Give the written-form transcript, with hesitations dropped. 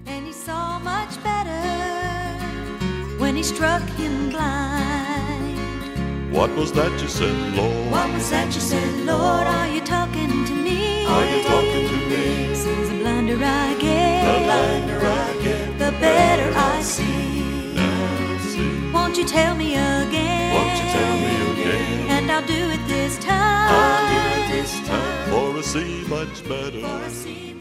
and he saw much better when he struck him blind. What was that you said, Lord? What was that you said, Lord? Are you talking to me? Are you talking to me? Seems the blinder I get, The blinder I get, the better I see. now see. Won't you tell me again? Won't you tell me again? And I'll do it this time. I'll do it this time, for I see much better. For I see